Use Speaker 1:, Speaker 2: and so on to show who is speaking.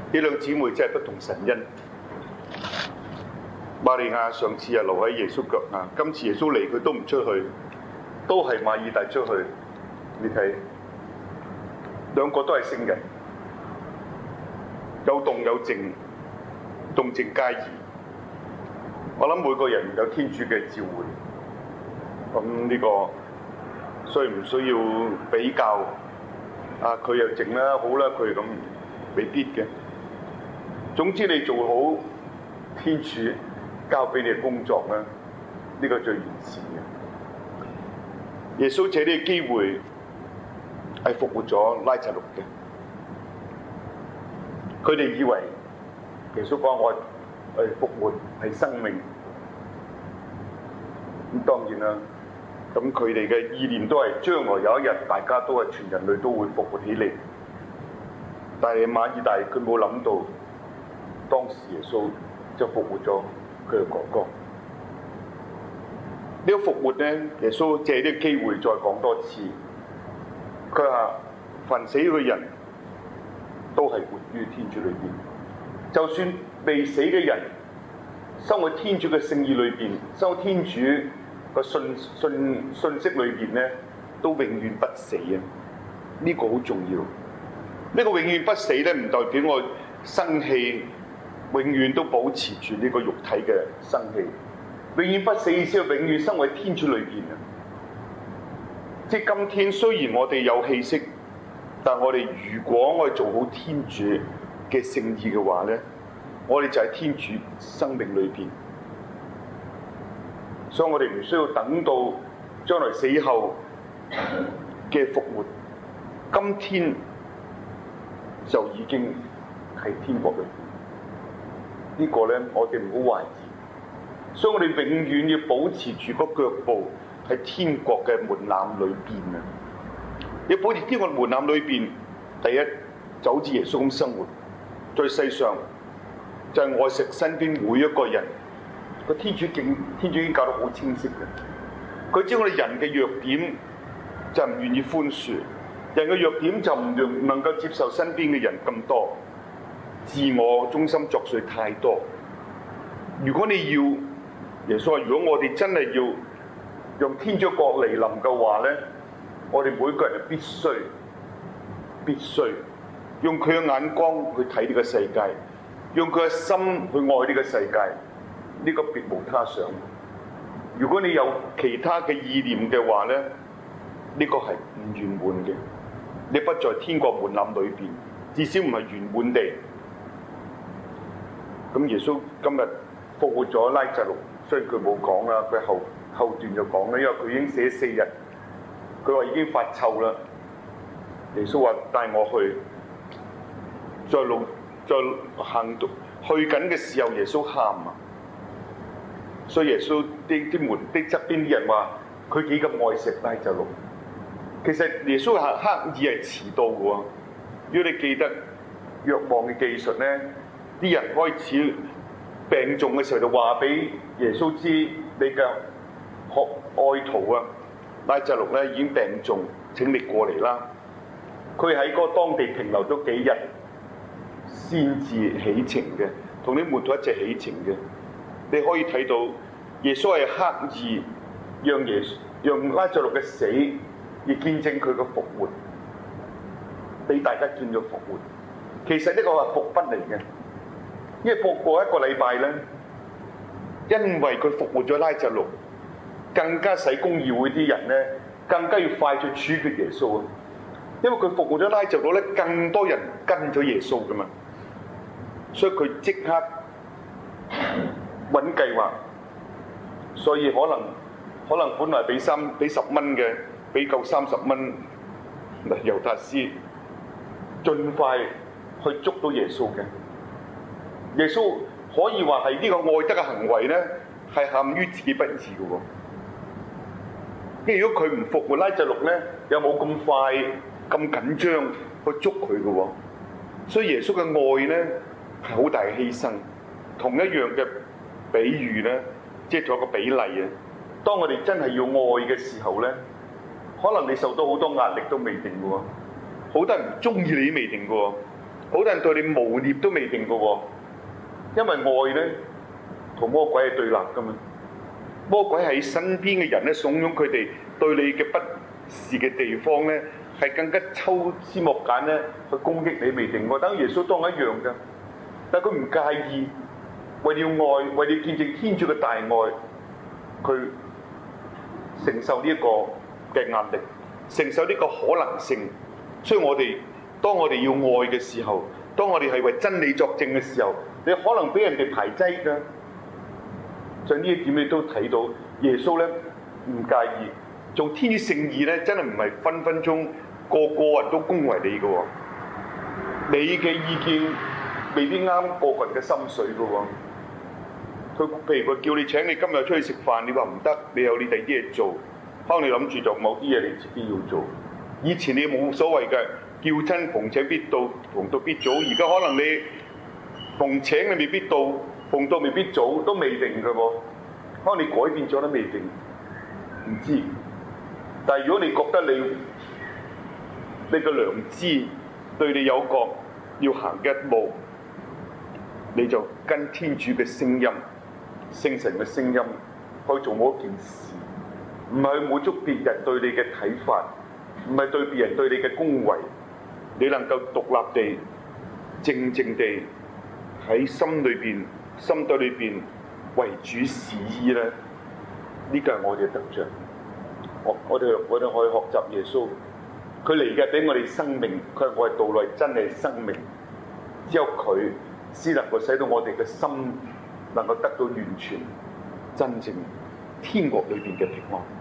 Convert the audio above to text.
Speaker 1: 呢兩姊妹真係不同神恩。瑪利亞上次留喺耶穌腳下，今次耶穌嚟佢都唔出去，都係馬爾大出去。你睇，兩個都係聖人，有動有靜，動靜皆宜。我諗每個人有天主嘅召喚，咁呢個需唔需要比較？佢又靜啦，好啦，佢咁未必嘅。總之你做好天主交俾你嘅工作咧，呢個最完善嘅。耶穌借呢個機會係復活咗拉撒路嘅。佢哋以為耶穌講我復活係生命，咁當然啦。咁佢哋嘅意念都係將來有一日，大家都係全人類都會復活起嚟。但係馬爾大佢冇諗到，當時耶穌就復活咗佢嘅哥哥。呢個復活咧，耶穌借呢個機會再講多次。佢話：凡死嘅人都係活於天主裏邊，就算未死嘅人，生活天主嘅聖意裏邊，生活天主個信息裏邊咧，都永遠不死啊！呢個好重要。呢個永遠不死咧，唔代表我生氣永遠都保持住呢個肉體嘅生氣。永遠不死意思係永遠生活喺天主裏邊啊！即係今天雖然我哋有氣息，但我哋如果我哋做好天主嘅聖意嘅話咧，我哋就喺天主生命裏邊。所以我哋唔需要等到將來死後嘅復活，今天就已經喺天國裏邊。呢個咧，我哋唔好懷疑。所以我哋永遠要保持住個腳步喺天國嘅門檻裏邊啊！要保持天國門檻裏邊，第一就好似耶穌咁生活，在世上就係愛惜身邊每一個人。個天主已經教得好清晰嘅，佢知我哋人嘅弱點就唔願意寬恕，人嘅弱點就唔能夠接受身邊嘅人咁多，自我中心作祟太多。如果你要耶穌話，如果我哋真係要用天主國嚟臨嘅話咧，我哋每個人係必須用佢嘅眼光去睇呢個世界，用佢嘅心去愛呢個世界。呢個別無他想。如果你有其他嘅意念嘅話咧，呢個係唔圓滿嘅。你不在天國門檻裏邊，至少唔係圓滿地。咁耶穌今日復活咗拉撒路，雖然佢冇講啦，佢後段就講啦，因為佢已經死咗4日，佢話已經發臭啦。耶穌話帶我去，在行到去緊嘅時候，耶穌喊啊！所以耶穌啲門啲側邊啲人話佢幾咁愛錫拉撒路。其實耶穌係刻意係遲到嘅喎。如果你記得若望嘅技術咧，啲人開始病重嘅時候就話俾耶穌知，你嘅愛徒啊拉撒路咧已經病重，請你過嚟啦。佢喺嗰個當地停留咗幾日先至起程嘅，同啲門徒一齊起程嘅。你可以睇到耶穌係刻意讓拉撒路嘅死而見證佢嘅復活，俾大家見到復活。其實呢個係伏筆嚟嘅，因為過一個禮拜咧，因為佢復活咗拉撒路，更加使公議會啲人咧更加要快速處決耶穌啊！因為佢復活咗拉撒路咧，更多人跟咗耶穌噶嘛，所以佢即刻揾計劃，所以可能本來俾10蚊嘅，俾夠30蚊，猶達斯盡快去捉到耶穌嘅。耶穌可以話係呢個愛德嘅行為咧，係陷於自己不義嘅喎。因為如果佢唔復活拉撒路咧，又冇咁快咁緊張去捉佢嘅喎。所以耶穌嘅愛咧係好大嘅犧牲，同一樣嘅比喻咧，即係做一個比例啊！當我哋真係要愛嘅時候咧，可能你受到好多壓力都未定嘅喎，好多人唔中意你都未定嘅喎， 好多人對你誣衊都未定嘅喎，因為愛咧同魔鬼係對立㗎嘛。魔鬼喺身邊嘅人咧，慫恿佢哋對你嘅不是嘅地方咧，係更加抽絲剝繭咧去攻擊你未定喎。等耶穌當一樣㗎，但係佢唔介意，為了愛，為了見證天主嘅大愛，佢承受呢一個嘅壓力，承受呢個可能性。所以當我哋要愛嘅時候，當我哋係為真理作證嘅時候，你可能俾人哋排擠㗎。就呢一點你都睇到，耶穌咧唔介意做天主聖義咧，真係唔係分分鐘個人都恭維你嘅喎。你嘅意見未必啱個人嘅心水嘅喎。譬如佢叫你請你今日出去食飯，你話唔得，你有你第二啲嘢做，可能你諗住做某啲嘢你自己要做。以前你冇所謂嘅，叫親逢請必到，逢到必早。而家可能你逢請你未必到，逢到未必早，都未定嘅喎。可能你改變咗都未定，唔知。但係如果你覺得你嘅良知對你有個要行嘅一步，你就跟天主嘅聲音、聖神嘅聲音去做某一件事，唔係去滿足別人對你嘅睇法，唔係對別人對你嘅恭維。你能夠獨立地、靜靜地喺心底裏邊為主事意咧，呢個係我哋嘅得著。我哋可以學習耶穌，佢嚟嘅俾我哋生命，佢係我哋道路真係生命。只有佢先能夠使到我哋嘅心能夠得到完全、真正天國裏邊嘅平安。